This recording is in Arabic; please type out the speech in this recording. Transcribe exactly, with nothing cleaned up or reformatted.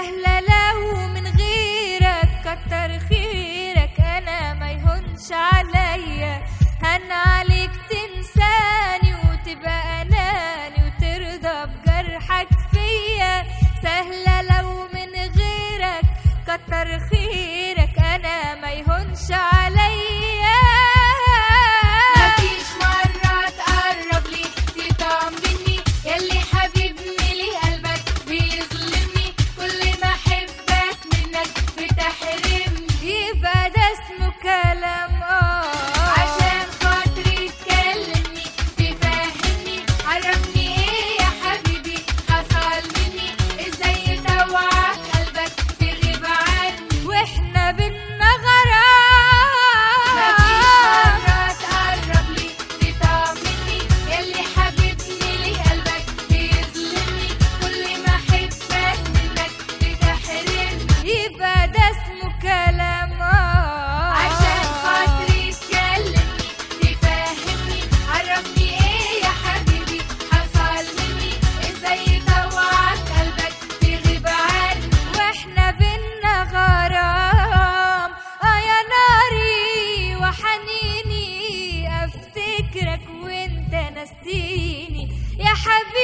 سهلة لو من غيرك، كتر خيرك أنا ما يهونش عليا. هن عليك تنساني وتبقى أناني وترضى بجرحك فيا. سهلة لو من غيرك، كتر خيرك أنا ما يهونش عليا. مفيش مرة تقرب لي تطمني، ياللي حبيب ملي قلبك بيظلمني. كل ما أحبك منك بتحرمني، يبقى ده اسمه كلام اه عشان خاطري تكلمني تفهمني. عرفني ايه يا حبيبي حصل مني، ازاي طوعك قلبك تغيب عني واحنا بينا غرام. مفيش مرة تقرب لي تطمني، ياللي حبيبني لي قلبك بيظلمني. كل ما أحبك منك بتحرمني، يبقى ده اسمه كلام اه عشان خاطري تكلمني تفهمني. عرفني ايه يا حبيبي حصل مني، ازاي طوعك قلبك تغيب عني واحنا بينا غرام. اه يا ناري وحنيني، افتكرك وانت نسيني يا حبيبي.